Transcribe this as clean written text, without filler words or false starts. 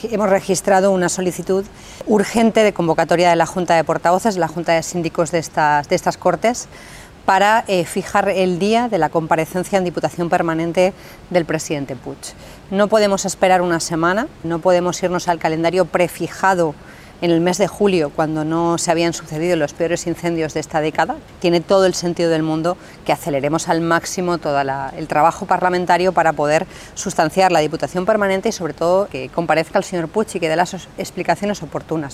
Hemos registrado una solicitud urgente de convocatoria de la Junta de Portavoces, de la Junta de Síndicos de estas Cortes, para fijar el día de la comparecencia en Diputación Permanente del presidente Puig. No podemos esperar una semana, no podemos irnos al calendario prefijado en el mes de julio, cuando no se habían sucedido los peores incendios de esta década. Tiene todo el sentido del mundo que aceleremos al máximo todo el trabajo parlamentario para poder sustanciar la Diputación Permanente y sobre todo que comparezca el señor Puig y que dé las explicaciones oportunas.